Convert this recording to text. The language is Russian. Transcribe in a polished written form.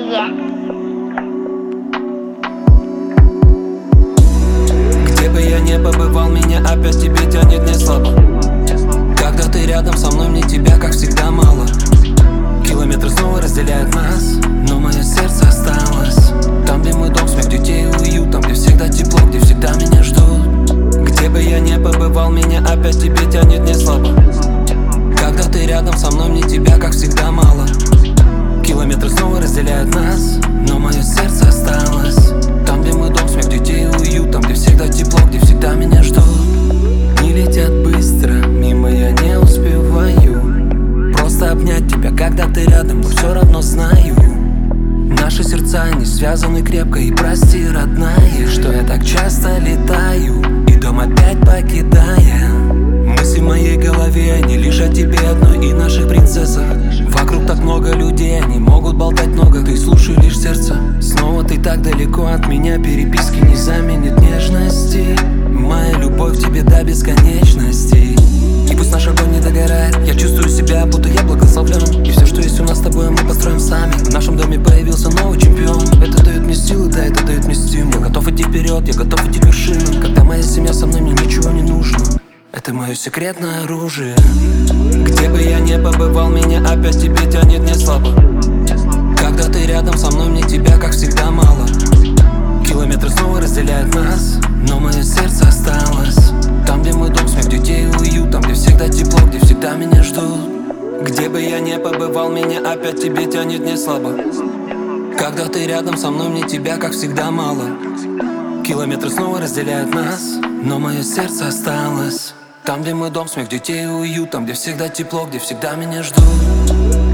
Где бы я не побывал, меня опять тебе тянет не слабо. Когда ты рядом со мной, мне тебя, как всегда, мало. Километры снова разделяют нас, но мое сердце осталось там, где мой дом, смех детей и уют, там, где всегда тепло, где всегда меня ждут. Где бы я не побывал, меня опять тебе тянет не слабо. Когда ты рядом со мной, мне тебя, как всегда, мало. Километры снова разделяют нас, но мое сердце осталось там, где мой дом, смех детей и уют, там, где всегда тепло, где всегда меня ждут. Дни летят быстро, мимо я не успеваю просто обнять тебя, когда ты рядом, но все равно знаю, наши сердца не связаны крепко. И прости, родная, что я так часто летаю и дом опять покидая. Мысли в моей голове, они лишь о тебе одной и наших принцессах. Вокруг так много людей, они могут болтать много, ты слушай лишь сердце. Снова ты так далеко от меня, переписки не заменят нежности. Моя любовь к тебе до бесконечности. И пусть наш огонь не догорает, я чувствую себя, будто я благословлен. И все, что есть у нас с тобой, мы построим сами. В нашем доме появился новый чемпион. Это дает мне силы, да, это дает мне стимул. Я готов идти вперед, я готов идти к вершинам. Когда моя семья со мной, мне ничего не нужно. Это мое секретное оружие. Где бы я не побывал, меня опять тебе тянет не слабо. Когда ты рядом со мной, мне тебя, как всегда, мало. Километры снова разделяют нас, но мое сердце осталось там, где мой дом, смех детей и уют, там, где всегда тепло, где всегда меня ждут. Где бы я не побывал, меня опять тебе тянет не слабо. Когда ты рядом со мной, мне тебя, как всегда, мало. Километры снова разделяют нас, но мое сердце осталось там, где мой дом, смех детей и уют, там, где всегда тепло, где всегда меня ждут.